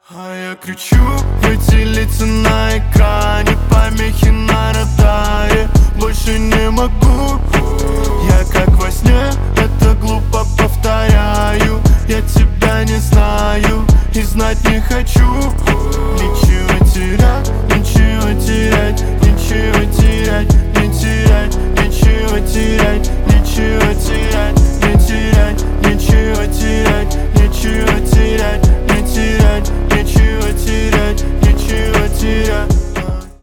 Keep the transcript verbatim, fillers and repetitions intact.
А я кричу в эти лица на экране, помехи на радаре. Больше не могу,